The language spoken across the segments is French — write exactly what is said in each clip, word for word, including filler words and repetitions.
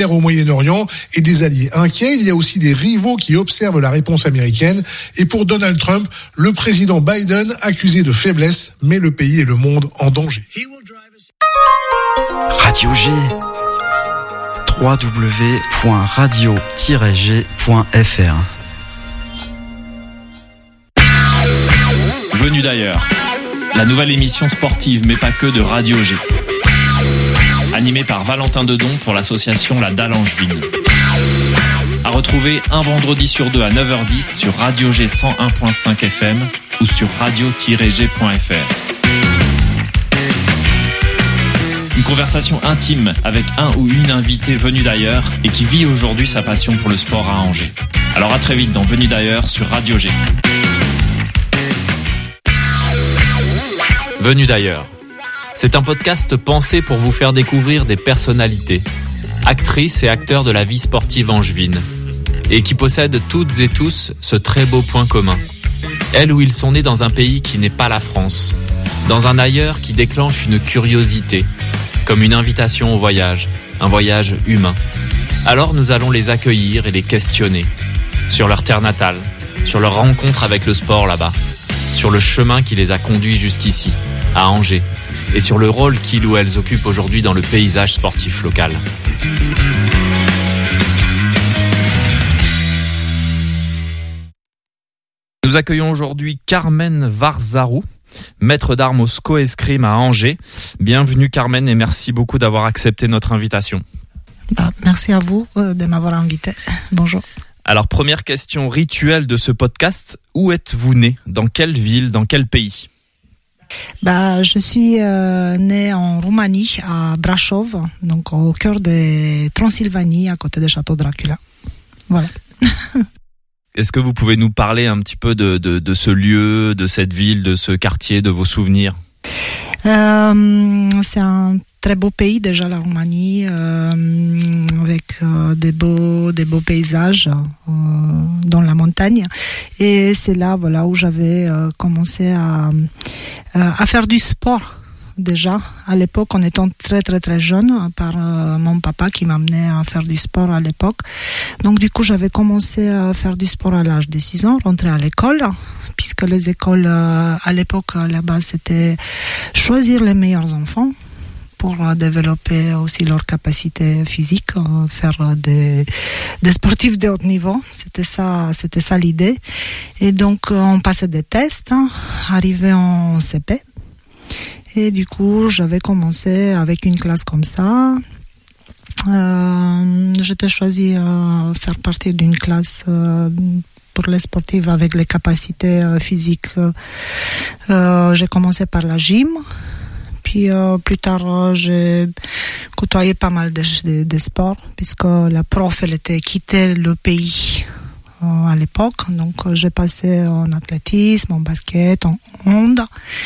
guerre au Moyen-Orient et des alliés inquiets. Il y a aussi des rivaux qui observent la réponse américaine. Et pour Donald Trump, le président Biden accusé de faiblesse met le pays et le monde en danger. Radio G. w w w point radio tiret g point f r. Venu d'ailleurs, la nouvelle émission sportive mais pas que de Radio G. Animée par Valentin Dedon pour l'association La Dalle Angevine. À retrouver un vendredi sur deux à neuf heures dix sur Radio G cent un virgule cinq F M ou sur radio tiret g point f r. Une conversation intime avec un ou une invitée venue d'ailleurs et qui vit aujourd'hui sa passion pour le sport à Angers. Alors à très vite dans Venu d'ailleurs sur Radio G. Venu d'ailleurs. C'est un podcast pensé pour vous faire découvrir des personnalités, actrices et acteurs de la vie sportive angevine, et qui possèdent toutes et tous ce très beau point commun. Elles ou ils sont nés dans un pays qui n'est pas la France, dans un ailleurs qui déclenche une curiosité, comme une invitation au voyage, un voyage humain. Alors nous allons les accueillir et les questionner, sur leur terre natale, sur leur rencontre avec le sport là-bas, sur le chemin qui les a conduits jusqu'ici, à Angers, et sur le rôle qu'ils ou elles occupent aujourd'hui dans le paysage sportif local. Nous accueillons aujourd'hui Carmen Varzarou, maître d'armes au S C O Escrime à Angers. Bienvenue Carmen et merci beaucoup d'avoir accepté notre invitation. Bah, merci à vous de m'avoir invité. Bonjour. Alors première question rituelle de ce podcast, où êtes-vous né ? Dans quelle ville ? Dans quel pays ? Bah, je suis euh, née en Roumanie, à Brașov, donc au cœur de Transylvanie, à côté de Château Dracula. Voilà. Est-ce que vous pouvez nous parler un petit peu de, de, de ce lieu, de cette ville, de ce quartier, de vos souvenirs ? euh, C'est un très beau pays déjà, la Roumanie, euh, avec euh, des beaux, des beaux paysages euh, dans la montagne. Et c'est là, voilà, où j'avais euh, commencé à, euh, à faire du sport. Déjà, à l'époque, en étant très très très jeune, par euh, mon papa qui m'amenait à faire du sport à l'époque. Donc du coup, j'avais commencé à faire du sport à l'âge de six ans, rentrer à l'école, puisque les écoles euh, à l'époque là-bas, c'était choisir les meilleurs enfants pour euh, développer aussi leur capacité physique, euh, faire euh, des, des sportifs de haut niveau. C'était ça, c'était ça l'idée. Et donc, euh, on passait des tests, hein, arrivé en C P. Et du coup, j'avais commencé avec une classe comme ça. Euh, j'étais choisie à faire partie d'une classe euh, pour les sportifs avec les capacités euh, physiques. Euh, j'ai commencé par la gym. Puis euh, plus tard, euh, j'ai côtoyé pas mal de, de, de sports, puisque la prof, elle était quittée le pays euh, à l'époque. Donc, euh, j'ai passé en athlétisme, en basket, en hand.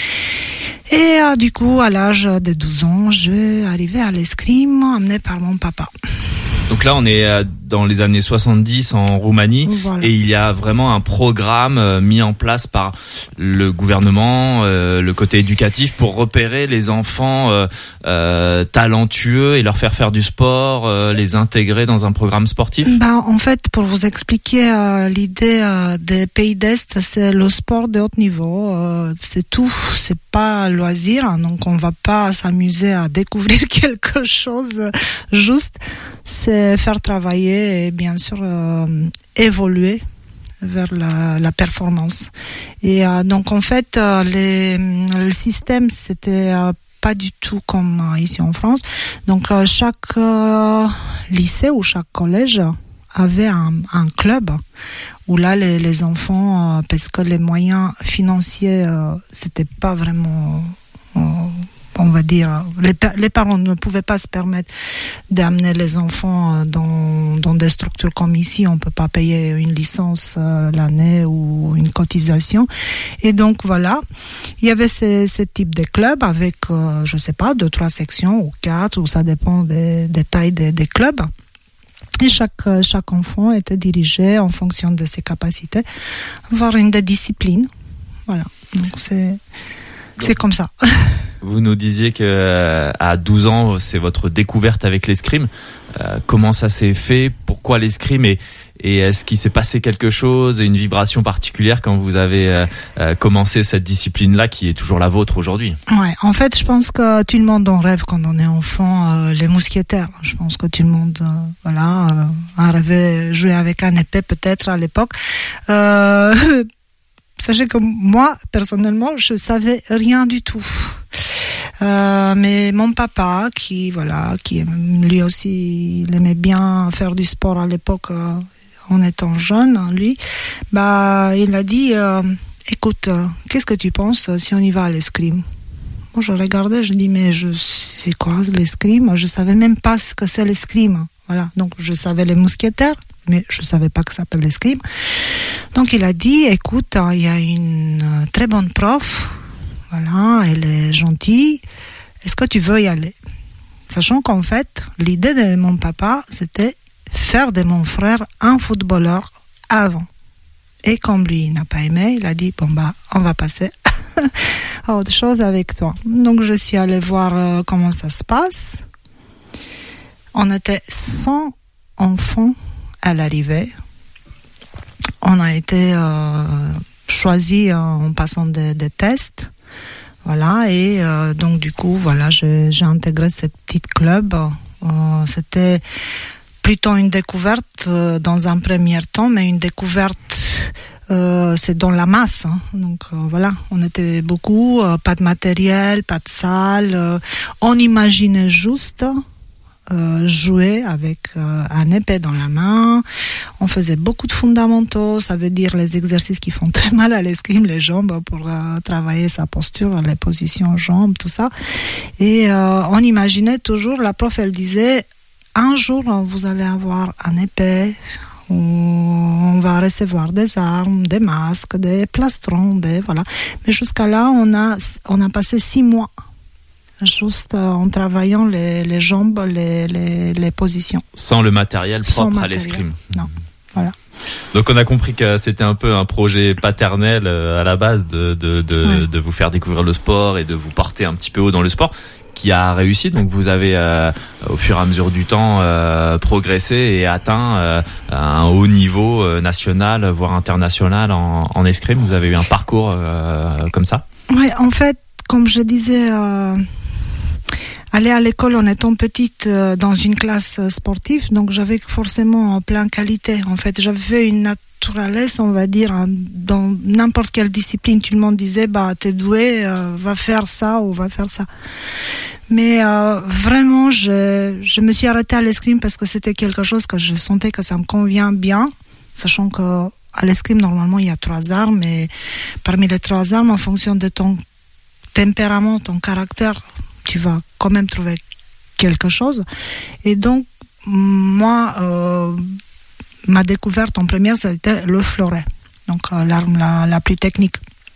Et euh, du coup, à l'âge de douze ans, je suis arrivée à l'escrime, amenée par mon papa. Donc là, on est dans les années soixante-dix en Roumanie, voilà. Et il y a vraiment un programme mis en place par le gouvernement, euh, le côté éducatif, pour repérer les enfants euh, euh, talentueux et leur faire faire du sport, euh, les intégrer dans un programme sportif. Bah, en fait, pour vous expliquer, euh, l'idée euh, des pays d'Est, c'est le sport de haut niveau. Euh, c'est tout, c'est pas loisir, donc on va pas s'amuser à découvrir quelque chose juste. C'est faire travailler et bien sûr euh, évoluer vers la, la performance. Et euh, donc en fait, euh, les, le système, c'était euh, pas du tout comme euh, ici en France. Donc euh, chaque euh, lycée ou chaque collège avait un, un club où là les, les enfants, euh, parce que les moyens financiers, euh, c'était pas vraiment... Euh, on va dire, les, les parents ne pouvaient pas se permettre d'amener les enfants dans, dans des structures comme ici. On ne peut pas payer une licence euh, l'année ou une cotisation. Et donc, voilà, il y avait ce, ce type de club avec, euh, je ne sais pas, deux, trois sections ou quatre, ou ça dépend des, des tailles des, des clubs. Et chaque, chaque enfant était dirigé en fonction de ses capacités vers une des disciplines. Voilà, donc c'est, c'est comme ça. Vous nous disiez que euh, à douze ans, c'est votre découverte avec l'escrime. Euh, comment ça s'est fait? Pourquoi l'escrime? Et, et est-ce qu'il s'est passé quelque chose, une vibration particulière quand vous avez euh, euh, commencé cette discipline-là qui est toujours la vôtre aujourd'hui? Ouais, en fait, je pense que tout le monde en rêve quand on est enfant, euh, les mousquetaires. Je pense que tout le monde, euh, voilà, euh, a rêvé jouer avec un épée peut-être à l'époque. Euh, sachez que moi, personnellement, je savais rien du tout. Euh, mais mon papa, qui voilà, qui lui aussi, il aimait bien faire du sport à l'époque, euh, en étant jeune, lui, bah, il a dit, euh, écoute, euh, qu'est-ce que tu penses si on y va à l'escrime? Moi, je regardais, je dis, mais je c'est quoi l'escrime? Je savais même pas ce que c'est l'escrime. Voilà, donc je savais les mousquetaires, mais je savais pas que ça s'appelle l'escrime. Donc il a dit, écoute, il y a une très bonne prof. Voilà, elle est gentille. Est-ce que tu veux y aller? Sachant qu'en fait, l'idée de mon papa, c'était faire de mon frère un footballeur avant. Et comme lui, il n'a pas aimé, il a dit, bon bah, on va passer à autre chose avec toi. Donc je suis allée voir euh, comment ça se passe. On était cent enfants à l'arrivée. On a été euh, choisis en passant des, des tests. Voilà, et euh, donc du coup, voilà, j'ai, j'ai intégré cette petite club. Euh, c'était plutôt une découverte euh, dans un premier temps, mais une découverte, euh, c'est dans la masse. Hein. Donc euh, voilà, on était beaucoup, euh, pas de matériel, pas de salle. Euh, on imaginait juste euh, jouer avec euh, un épée dans la main. On faisait beaucoup de fondamentaux, ça veut dire les exercices qui font très mal à l'escrime, les jambes, pour euh, travailler sa posture, les positions jambes, tout ça. Et euh, on imaginait toujours, la prof, elle disait, un jour, vous allez avoir un épée, où on va recevoir des armes, des masques, des plastrons, des, voilà. Mais jusqu'à là, on a, on a passé six mois. Juste en travaillant les, les jambes, les, les, les positions. Sans le matériel propre Sans à matériel. l'escrime. Non, voilà. Donc on a compris que c'était un peu un projet paternel à la base de, de, de, Ouais. de vous faire découvrir le sport et de vous porter un petit peu haut dans le sport, qui a réussi. Donc vous avez euh, au fur et à mesure du temps euh, progressé et atteint euh, un haut niveau euh, national, voire international en, en escrime. Vous avez eu un parcours euh, comme ça? Oui, en fait, comme je disais, euh, aller à l'école en étant petite euh, dans une classe sportive, donc j'avais forcément euh, plein qualité. En fait, j'avais une naturalesse, on va dire, hein, dans n'importe quelle discipline. Tout le monde disait, bah, t'es doué, euh, va faire ça ou va faire ça. Mais euh, vraiment, je, je me suis arrêtée à l'escrime parce que c'était quelque chose que je sentais que ça me convient bien, sachant que à l'escrime, normalement, il y a trois armes, et parmi les trois armes, en fonction de ton tempérament, ton caractère, tu vas quand même trouver quelque chose. Et donc, moi, euh, ma découverte en première, c'était le fleuret, donc euh, l'arme la, la plus technique.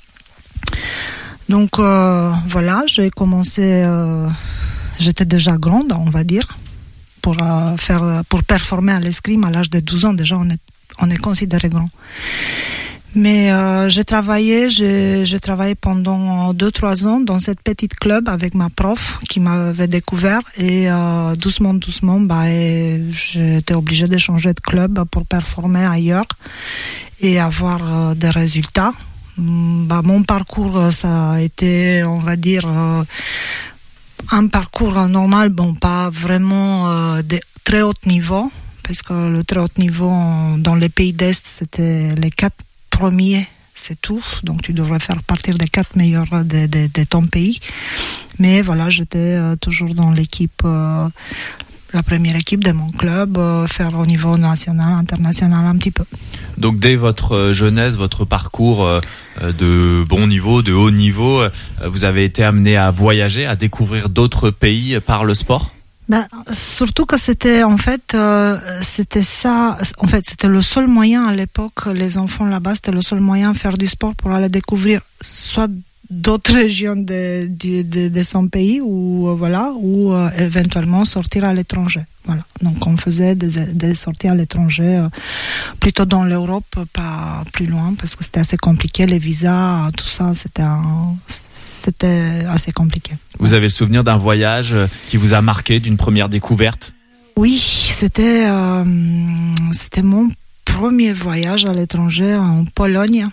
Donc, euh, voilà, j'ai commencé, euh, j'étais déjà grande, on va dire, pour, euh, faire, pour performer à l'escrime à l'âge de douze ans. Déjà, on est, on est considéré grand. Mais euh, j'ai travaillé, j'ai, j'ai travaillé pendant deux trois ans dans cette petite club avec ma prof qui m'avait découvert, et euh, doucement, doucement, bah, et j'étais obligée de changer de club pour performer ailleurs et avoir euh, des résultats. Bah, mon parcours, ça a été, on va dire, euh, un parcours normal, bon, pas vraiment euh, de très haut niveau, parce que le très haut niveau dans les pays d'Est, c'était les quatre premiers, c'est tout. Donc tu devrais faire partir des quatre meilleurs de, de, de ton pays. Mais voilà, j'étais euh, toujours dans l'équipe, euh, la première équipe de mon club, euh, faire au niveau national, international un petit peu. Donc dès votre jeunesse, votre parcours euh, de bon niveau, de haut niveau, euh, vous avez été amené à voyager, à découvrir d'autres pays par le sport? Ben, surtout que c'était en fait euh, c'était ça en fait c'était le seul moyen à l'époque, les enfants là-bas, c'était le seul moyen de faire du sport pour aller découvrir soit d'autres régions de, de, de, de son pays, ou euh, voilà, ou euh, éventuellement sortir à l'étranger. Voilà. Donc on faisait des, des sorties à l'étranger, euh, plutôt dans l'Europe, pas plus loin, parce que c'était assez compliqué, les visas, tout ça, c'était un, c'était assez compliqué. Vous avez le souvenir d'un voyage qui vous a marqué, d'une première découverte? Oui, c'était euh, c'était mon premier voyage à l'étranger en Pologne.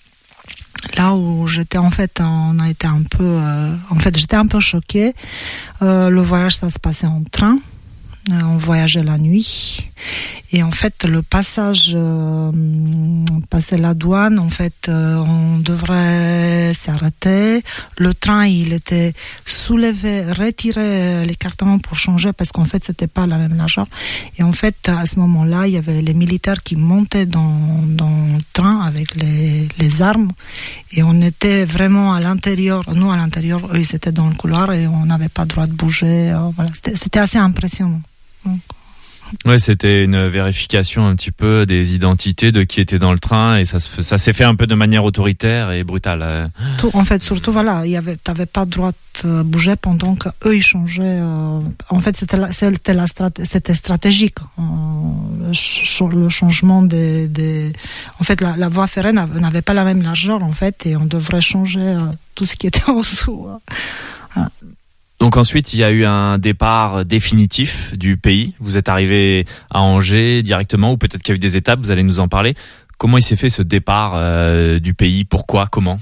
Là où j'étais en fait, on a été un peu, euh, en fait, j'étais un peu choquée. Euh, le voyage, ça se passait en train. Euh, on voyageait la nuit. Et en fait, le passage, euh, passer la douane, en fait, euh, on devrait s'arrêter. Le train, il était soulevé, retiré les cartons pour changer parce qu'en fait, c'était pas la même largeur. Et en fait, à ce moment-là, il y avait les militaires qui montaient dans, dans le train avec les, les armes. Et on était vraiment à l'intérieur. Nous, à l'intérieur, eux, ils étaient dans le couloir et on n'avait pas le droit de bouger. Euh, voilà. C'était, c'était assez impressionnant. Donc, ouais, c'était une vérification un petit peu des identités de qui était dans le train et ça, se, ça s'est fait un peu de manière autoritaire et brutale. Tout, en fait, surtout, voilà, il y avait, t'avais pas le droit de bouger pendant qu'eux, ils changeaient. Euh, en fait, c'était, la, c'était, la strat, c'était stratégique. Euh, le changement des... des en fait, la, la voie ferrée n'avait pas la même largeur, en fait, et on devrait changer euh, tout ce qui était en dessous. Euh, voilà. Donc ensuite, il y a eu un départ définitif du pays. Vous êtes arrivé à Angers directement, ou peut-être qu'il y a eu des étapes, vous allez nous en parler. Comment il s'est fait ce départ euh, du pays? Pourquoi? Comment?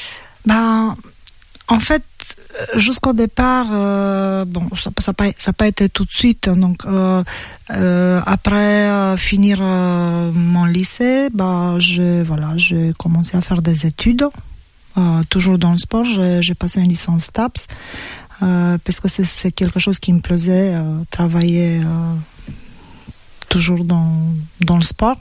Ben, en fait, jusqu'au départ, euh, bon, ça n'a ça pas, ça pas été tout de suite. Donc, euh, euh, après euh, finir euh, mon lycée, bah, j'ai, voilà, j'ai commencé à faire des études, euh, toujours dans le sport. J'ai, j'ai passé une licence T A P S. Euh, parce que c'est, c'est quelque chose qui me plaisait, euh, travailler euh, toujours dans, dans le sport.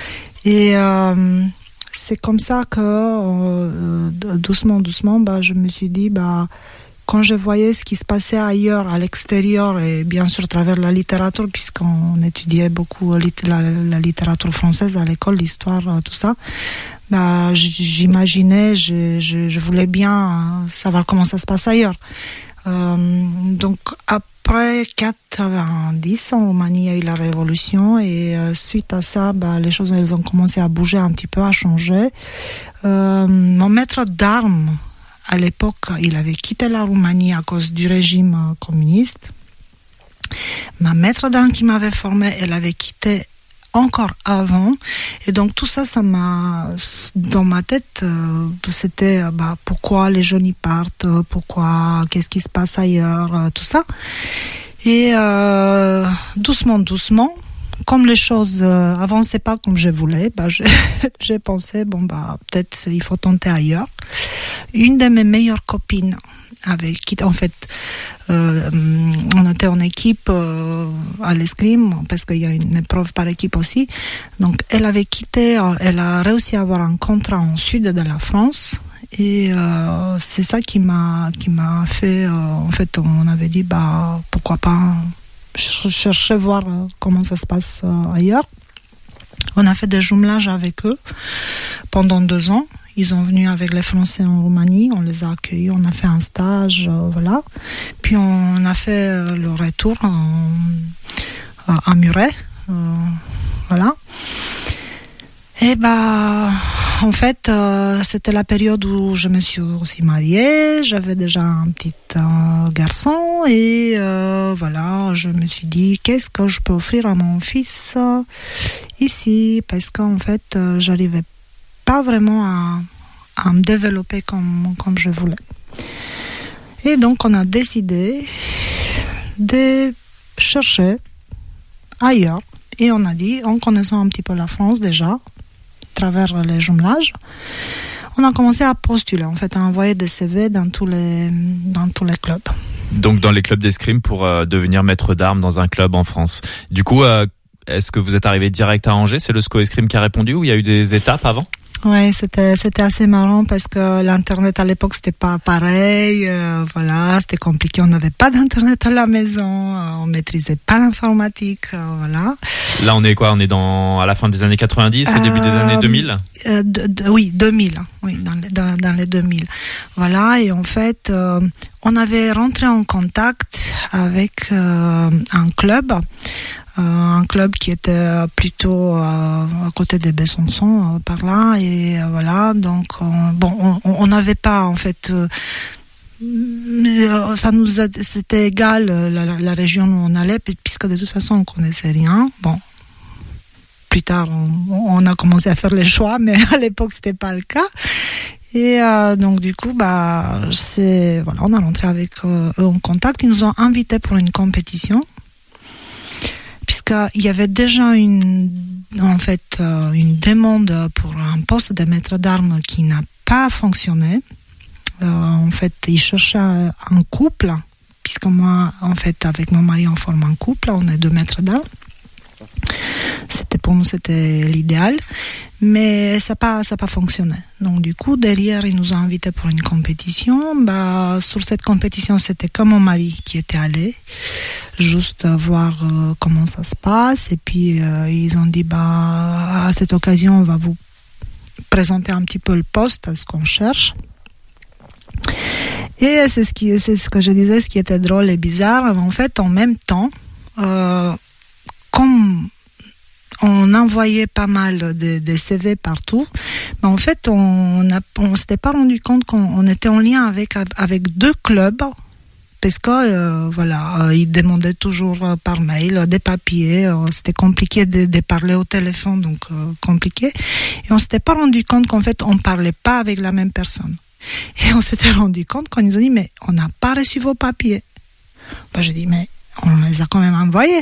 Et euh, c'est comme ça que euh, doucement, doucement, bah, je me suis dit, bah, quand je voyais ce qui se passait ailleurs, à l'extérieur, et bien sûr à travers la littérature, puisqu'on étudiait beaucoup la, la littérature française à l'école, l'histoire, tout ça, bah, j'imaginais, je, je, je voulais bien savoir comment ça se passe ailleurs. Euh, donc après quatre-vingt-dix en Roumanie, il y a eu la révolution et euh, suite à ça, bah, les choses elles ont commencé à bouger un petit peu, à changer. Euh, mon maître d'armes à l'époque, il avait quitté la Roumanie à cause du régime euh, communiste. Ma maître d'armes qui m'avait formée, elle avait quitté encore avant, et donc tout ça, ça m'a, dans ma tête, euh, c'était bah, pourquoi les jeunes y partent, pourquoi, qu'est-ce qui se passe ailleurs, euh, tout ça. Et euh, doucement, doucement, comme les choses euh, avançaient pas comme je voulais, bah, j'ai, j'ai pensé, bon, bah, peut-être il faut tenter ailleurs. Une de mes meilleures copines, avec qui, en fait, euh, on était en équipe euh, à l'escrime, parce qu'il y a une épreuve par équipe aussi. Donc, elle avait quitté, euh, elle a réussi à avoir un contrat en sud de la France. Et euh, c'est ça qui m'a, qui m'a fait, euh, en fait, on avait dit, bah, pourquoi pas chercher, voir euh, comment ça se passe euh, ailleurs. On a fait des jumelages avec eux pendant deux ans. Ils sont venus avec les Français en Roumanie, on les a accueillis, on a fait un stage, euh, voilà. Puis on a fait euh, le retour en, à Muret, euh, voilà. Et bah, en fait, euh, c'était la période où je me suis aussi mariée, j'avais déjà un petit euh, garçon et euh, voilà, je me suis dit qu'est-ce que je peux offrir à mon fils euh, ici, parce qu'en fait, euh, j'arrivais pas vraiment à, à me développer comme, comme je voulais. Et donc, on a décidé de chercher ailleurs. Et on a dit, en connaissant un petit peu la France déjà, à travers les jumelages, on a commencé à postuler, en fait, à envoyer des C V dans tous les, dans tous les clubs. Donc, dans les clubs d'escrime pour euh, devenir maître d'armes dans un club en France. Du coup, euh, est-ce que vous êtes arrivé direct à Angers? C'est le S C O Escrime qui a répondu ou il y a eu des étapes avant? Ouais, c'était c'était assez marrant parce que l'internet à l'époque c'était pas pareil, euh, voilà, c'était compliqué, on n'avait pas d'internet à la maison, euh, on maîtrisait pas l'informatique, euh, voilà. Là, on est quoi? On est dans à la fin des années quatre-vingt-dix, au euh, début des années deux mille. Euh, de, de, oui, deux mille, oui, dans les, dans, dans les deux mille, voilà. Et en fait, euh, on avait rentré en contact avec euh, un club. Euh, un club qui était plutôt euh, à côté de Besançon, euh, par là, et euh, voilà, donc euh, bon, on n'avait pas en fait euh, ça nous a, c'était égal la, la, la région où on allait, puisque de toute façon on connaissait rien. Bon, plus tard on, on a commencé à faire les choix, mais à l'époque c'était pas le cas. Et euh, donc du coup, bah, c'est voilà, on a rentré avec euh, eux en contact. Ils nous ont invités pour une compétition, puisqu'il y avait déjà une, en fait, euh, une demande pour un poste de maître d'armes qui n'a pas fonctionné. Euh, en fait, ils cherchaient un couple, puisque moi, en fait, avec mon mari, on forme un couple. On est deux maîtres d'armes. C'était pour nous, c'était l'idéal, mais ça n'a pas, ça pas fonctionné. Donc du coup, derrière, ils nous ont invités pour une compétition. Bah, sur cette compétition, c'était que mon mari qui était allé, juste voir euh, comment ça se passe. Et puis euh, ils ont dit, bah, à cette occasion, on va vous présenter un petit peu le poste, ce qu'on cherche. Et c'est ce qui, c'est ce que je disais, ce qui était drôle et bizarre. En fait, en même temps, euh, comme on envoyait pas mal de, de C V partout, mais en fait, on ne on s'était pas rendu compte qu'on était en lien avec, avec deux clubs, parce que euh, voilà, euh, ils demandaient toujours euh, par mail euh, des papiers, euh, c'était compliqué de, de parler au téléphone, donc euh, compliqué. Et on s'était pas rendu compte qu'en fait, on parlait pas avec la même personne. Et on s'était rendu compte quand ils nous ont dit, mais on n'a pas reçu vos papiers. Ben, j'ai dit, mais on les a quand même envoyés.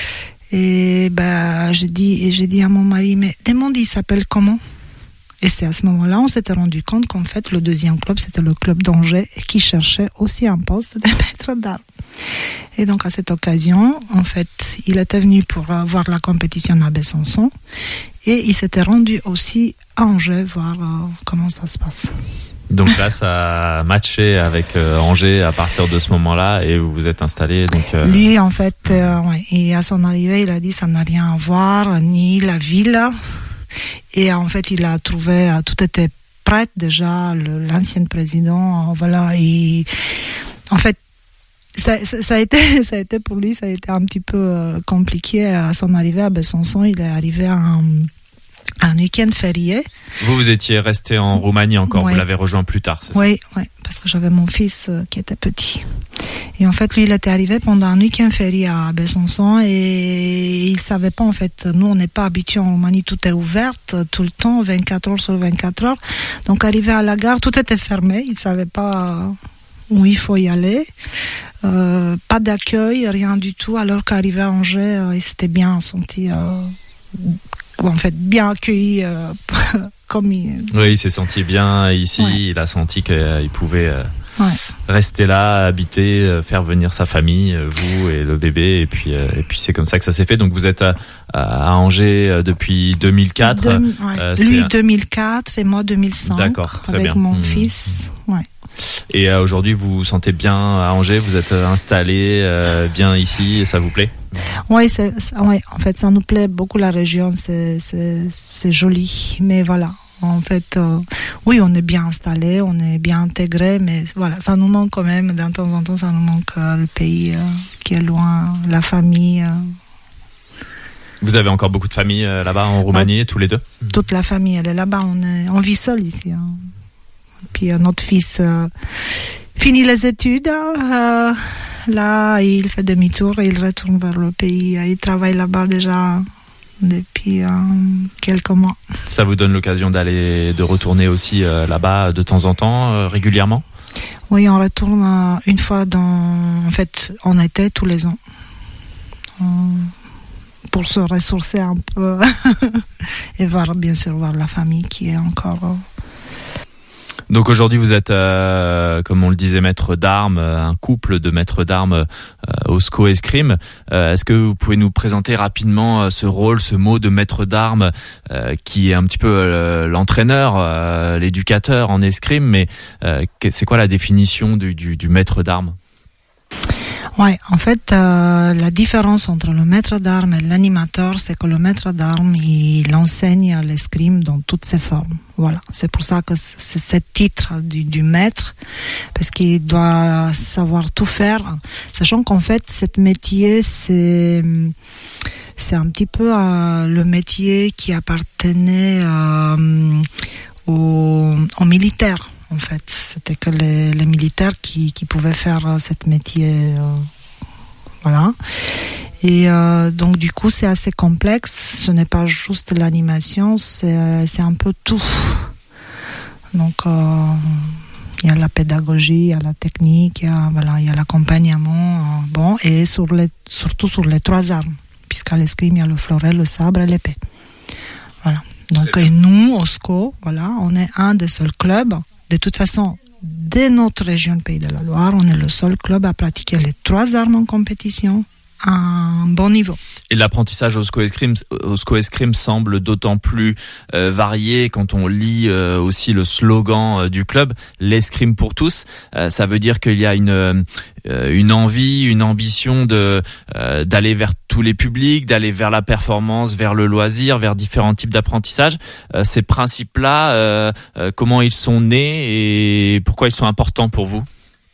Et ben, j'ai dit, et j'ai dit à mon mari, mais demande, il s'appelle comment? Et c'est à ce moment-là, on s'était rendu compte qu'en fait, le deuxième club, c'était le club d'Angers, qui cherchait aussi un poste de maître d'armes. Et donc, à cette occasion, en fait, il était venu pour voir la compétition à Besançon, et il s'était rendu aussi à Angers voir euh, comment ça se passe. Donc là, ça a matché avec euh, Angers à partir de ce moment-là, et vous vous êtes installé. Donc euh... lui, en fait, euh, ouais, et à son arrivée, il a dit ça n'a rien à voir, ni la ville. Et en fait, il a trouvé, tout était prêt déjà, le, l'ancien président, voilà. Et en fait, ça, ça, ça a été, ça a été pour lui, ça a été un petit peu euh, compliqué à son arrivée à Besançon. Il est arrivé à un un week-end férié. Vous, vous étiez resté en Roumanie encore, ouais. Vous l'avez rejoint plus tard, c'est oui, ça? Oui, parce que j'avais mon fils euh, qui était petit. Et en fait, lui, il était arrivé pendant un week-end férié à Besançon et il savait pas, en fait, nous, on n'est pas habitués en Roumanie, tout est ouvert tout le temps, vingt-quatre heures sur vingt-quatre heures. Donc, arrivé à la gare, tout était fermé, il savait pas où il faut y aller. Euh, pas d'accueil, rien du tout, alors qu'arrivé à Angers, euh, il s'était bien senti... Euh, en fait, bien accueilli euh, comme il... Oui, il s'est senti bien ici, ouais. Il a senti qu'il euh, pouvait euh, ouais. rester là, habiter, euh, faire venir sa famille, euh, vous et le bébé, et puis, euh, et puis c'est comme ça que ça s'est fait. Donc vous êtes à, à Angers euh, depuis deux mille quatre. Deux, ouais. euh, Lui un... deux mille quatre et moi deux mille cinq. D'accord, très avec bien. mon mmh. fils, ouais. Et euh, aujourd'hui, vous vous sentez bien à Angers, vous êtes installé euh, bien ici, et ça vous plaît? Oui, c'est, c'est, ouais, en fait, ça nous plaît beaucoup la région, c'est, c'est, c'est joli, mais voilà, en fait, euh, oui, on est bien installé, on est bien intégré, mais voilà, ça nous manque quand même, de temps en temps, ça nous manque euh, le pays euh, qui est loin, la famille. Euh. Vous avez encore beaucoup de famille euh, là-bas en Roumanie, ouais, tous les deux? Toute la famille, elle est là-bas, on, est, on vit seul ici. Hein. Puis euh, notre fils euh, finit les études, euh, là il fait demi-tour et il retourne vers le pays. Il travaille là-bas déjà depuis euh, quelques mois. Ça vous donne l'occasion d'aller, de retourner aussi euh, là-bas de temps en temps, euh, régulièrement? Oui, on retourne euh, une fois dans, en fait, en été tous les ans, on, pour se ressourcer un peu et voir, bien sûr, voir la famille qui est encore. Euh, Donc aujourd'hui vous êtes, euh, comme on le disait, maître d'armes, un couple de maîtres d'armes euh, au S C O Escrime. Euh, est-ce que vous pouvez nous présenter rapidement euh, ce rôle, ce mot de maître d'armes euh, qui est un petit peu euh, l'entraîneur, euh, l'éducateur en escrime, mais euh, c'est quoi la définition du, du, du maître d'armes? Ouais, en fait, euh, la différence entre le maître d'armes et l'animateur, c'est que le maître d'armes, il enseigne l'escrime dans toutes ses formes. Voilà, c'est pour ça que c'est ce titre du, du maître, parce qu'il doit savoir tout faire, sachant qu'en fait, ce métier, c'est c'est un petit peu euh, le métier qui appartenait euh, aux, aux militaires. en fait. C'était que les, les militaires qui, qui pouvaient faire cette métier. Euh, voilà. Et euh, donc du coup, c'est assez complexe. Ce n'est pas juste l'animation, c'est, c'est un peu tout. Donc euh, il y a la pédagogie, il y a la technique, il y a, voilà, il y a l'accompagnement. Euh, bon, et sur les, surtout sur les trois armes, puisqu'à l'escrime, il y a le fleuret, le sabre et l'épée. Voilà. Donc et nous, au S C O, voilà, on est un des seuls clubs. De toute façon, dès notre région Pays de la Loire, on est le seul club à pratiquer les trois armes en compétition à un bon niveau. Et l'apprentissage au S C O Escrime, au S C O Escrime semble d'autant plus euh, varié quand on lit euh, aussi le slogan euh, du club, l'escrime pour tous. Euh, ça veut dire qu'il y a une euh, une envie, une ambition de euh, d'aller vers tous les publics, d'aller vers la performance, vers le loisir, vers différents types d'apprentissage. Euh, ces principes-là, euh, euh, comment ils sont nés et pourquoi ils sont importants pour vous ?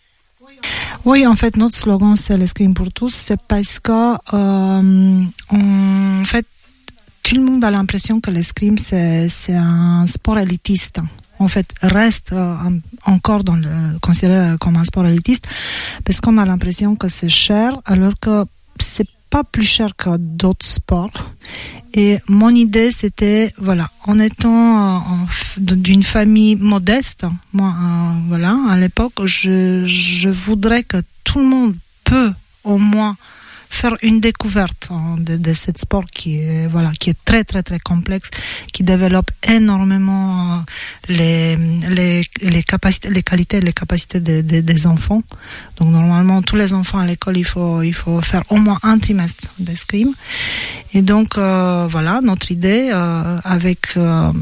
Oui, en fait, notre slogan, c'est l'escrime pour tous. C'est parce que, euh, on, en fait, tout le monde a l'impression que l'escrime, c'est, c'est un sport élitiste. En fait, reste euh, encore dans le, considéré comme un sport élitiste, parce qu'on a l'impression que c'est cher, alors que c'est pas plus cher que d'autres sports. Et mon idée, c'était, voilà, en étant euh, en, d'une famille modeste, moi, euh, voilà, à l'époque, je, je voudrais que tout le monde peut au moins faire une découverte hein, de, de ce sport qui est, voilà, qui est très, très, très complexe, qui développe énormément euh, les, les, les capacités, les qualités et les capacités de, de, des enfants. Donc, normalement, tous les enfants à l'école, il faut, il faut faire au moins un trimestre d'escrime. Et donc, euh, voilà, notre idée, euh, avec, euh,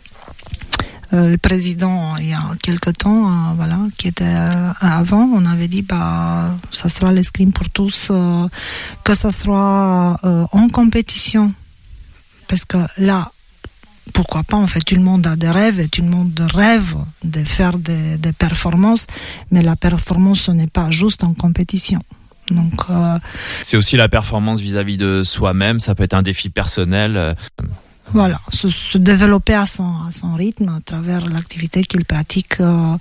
Euh, le président il y a quelque temps, euh, voilà, qui était euh, avant, on avait dit bah ça sera l'escrime pour tous, euh, que ça sera euh, en compétition, parce que là, pourquoi pas, en fait, tout le monde a des rêves et tout le monde rêve de faire des, des performances, mais la performance ce n'est pas juste en compétition. Donc euh, c'est aussi la performance vis-à-vis de soi-même, ça peut être un défi personnel. Euh... Voilà, se, se développer à son, à son rythme, à travers l'activité qu'il pratique euh,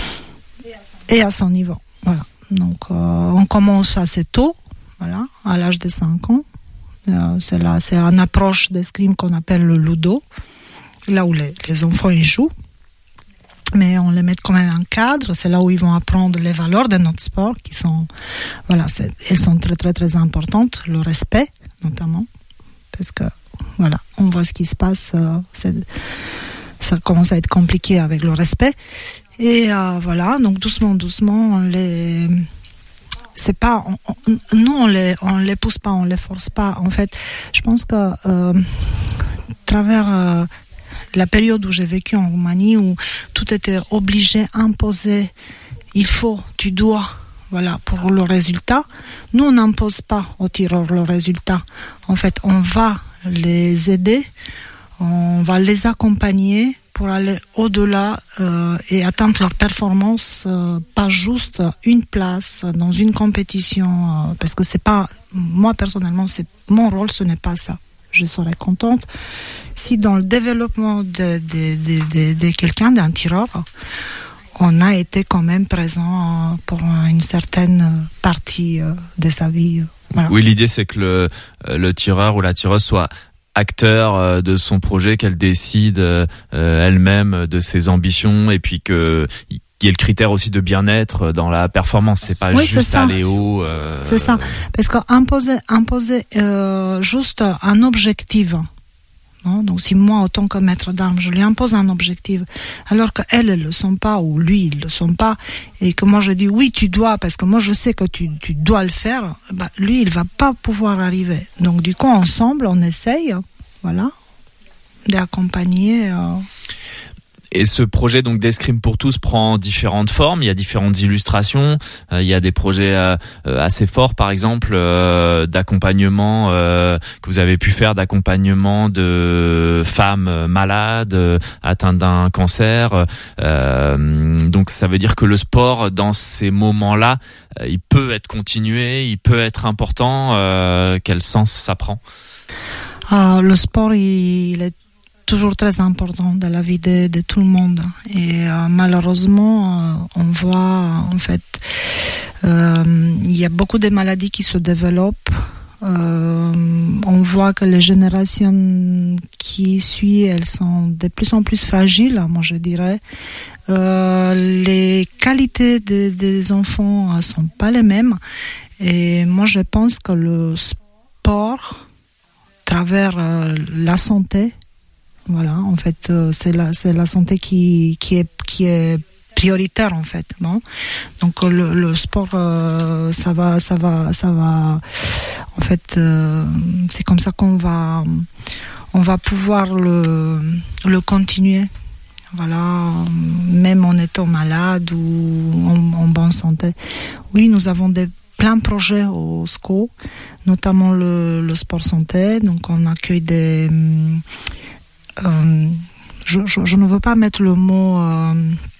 et à son niveau. Voilà. Donc, euh, on commence assez tôt, voilà, à l'âge de cinq ans. Euh, c'est là, c'est une approche d'escrime qu'on appelle le ludo, là où les, les enfants y jouent. Mais on les met quand même en cadre, c'est là où ils vont apprendre les valeurs de notre sport, qui sont, voilà, c'est, elles sont très, très, très importantes. Le respect, notamment, parce que voilà, on voit ce qui se passe, euh, c'est, ça commence à être compliqué avec le respect. Et euh, voilà, donc doucement, doucement, on les, c'est pas, on, on, nous on les, on les pousse pas, on les force pas. En fait, je pense que euh, à travers euh, la période où j'ai vécu en Roumanie, où tout était obligé, imposé, il faut, tu dois. Voilà, pour le résultat. Nous, on n'impose pas aux tireurs le résultat. En fait, on va les aider, on va les accompagner pour aller au-delà euh, et atteindre leur performance, euh, pas juste une place dans une compétition, euh, parce que c'est pas, moi personnellement, c'est mon rôle, ce n'est pas ça. Je serais contente si dans le développement de, de, de, de, de quelqu'un, d'un tireur, on a été quand même présent pour une certaine partie de sa vie. Voilà. Oui, l'idée c'est que le, le tireur ou la tireuse soit acteur de son projet, qu'elle décide euh, elle-même de ses ambitions, et puis que il y ait le critère aussi de bien-être dans la performance. C'est pas oui, juste c'est aller haut. Euh, c'est ça, parce qu'imposer imposer euh, juste un objectif. Non, donc si moi, en tant que maître d'armes, je lui impose un objectif, alors qu'elles ne le sont pas, ou lui, ils ne le sont pas, et que moi je dis oui, tu dois, parce que moi je sais que tu, tu dois le faire, bah, lui, il ne va pas pouvoir arriver. Donc du coup, ensemble, on essaye, voilà, d'accompagner... Euh... Et ce projet donc d'escrime pour tous prend différentes formes. Il y a différentes illustrations. Euh, il y a des projets euh, assez forts, par exemple euh, d'accompagnement euh, que vous avez pu faire, d'accompagnement de femmes malades euh, atteintes d'un cancer. Euh, donc ça veut dire que le sport, dans ces moments-là, euh, il peut être continué, il peut être important. Euh, quel sens ça prend ? euh, Le sport, il est toujours très important dans la vie de, de tout le monde. Et euh, malheureusement, euh, on voit en fait, euh, il y a beaucoup de maladies qui se développent. Euh, on voit que les générations qui suivent, elles sont de plus en plus fragiles, moi je dirais. Euh, les qualités de, des enfants ne sont pas les mêmes. Et moi je pense que le sport, à travers euh, la santé, voilà, en fait, euh, c'est la, c'est la santé qui, qui est, qui est prioritaire en fait. Bon, donc le, le sport, euh, ça va, ça va, ça va. En fait, euh, c'est comme ça qu'on va, on va pouvoir le, le continuer. Voilà, même en étant malade ou en, en bonne santé. Oui, nous avons des plein de projets au S C O, notamment le, le sport santé. Donc, on accueille des. Euh, je, je, je ne veux pas mettre le mot euh,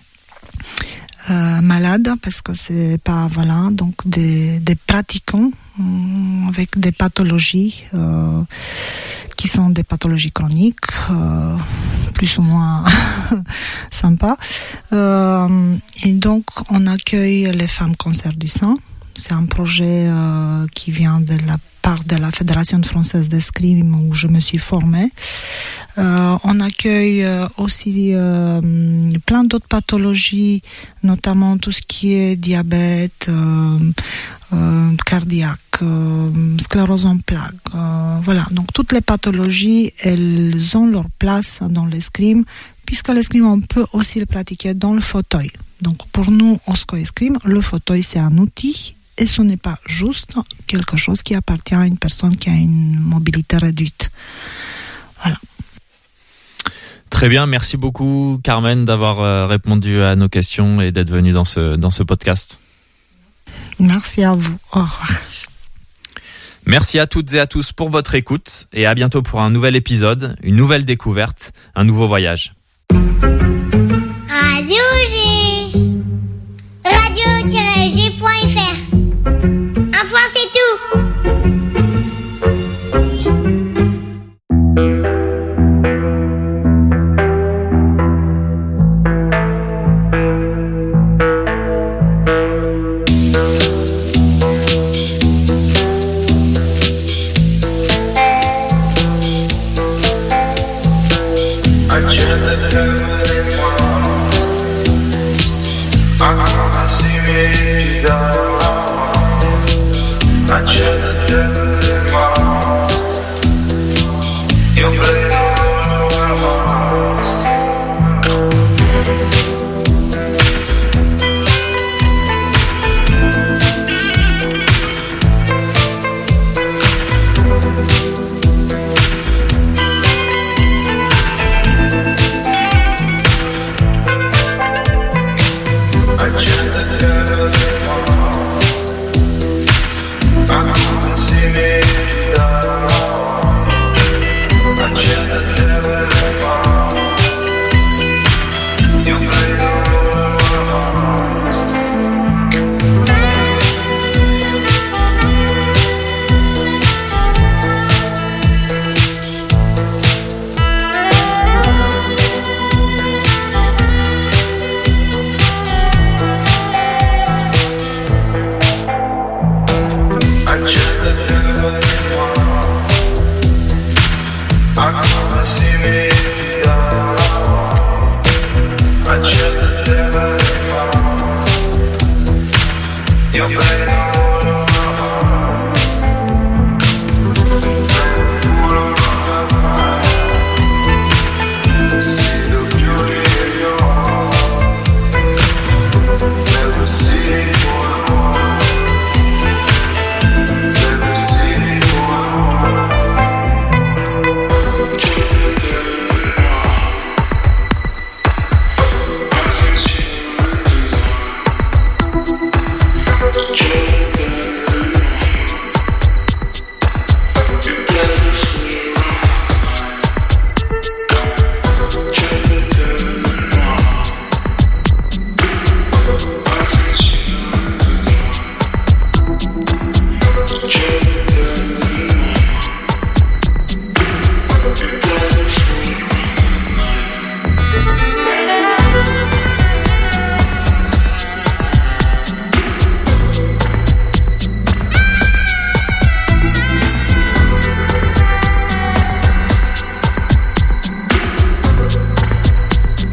euh, malade parce que c'est pas voilà. Donc, des, des pratiquants euh, avec des pathologies euh, qui sont des pathologies chroniques, euh, plus ou moins sympas. Euh, et donc, on accueille les femmes cancer du sein. C'est un projet euh, qui vient de la part de la Fédération française d'escrime où je me suis formée. Euh, on accueille euh, aussi euh, plein d'autres pathologies, notamment tout ce qui est diabète, euh, euh, cardiaque, euh, sclérose en plaques. Euh, voilà, donc toutes les pathologies, elles ont leur place dans l'escrime, puisque l'escrime, on peut aussi le pratiquer dans le fauteuil. Donc pour nous, au S C O Escrime, le fauteuil, c'est un outil. Et ce n'est pas juste quelque chose qui appartient à une personne qui a une mobilité réduite. Voilà. Très bien, merci beaucoup Carmen d'avoir répondu à nos questions et d'être venue dans ce, dans ce podcast. Merci à vous. Au revoir. Merci à toutes et à tous pour votre écoute et à bientôt pour un nouvel épisode, une nouvelle découverte, un nouveau voyage. Radio G, radio tiret G point F R. Un point, c'est tout. Your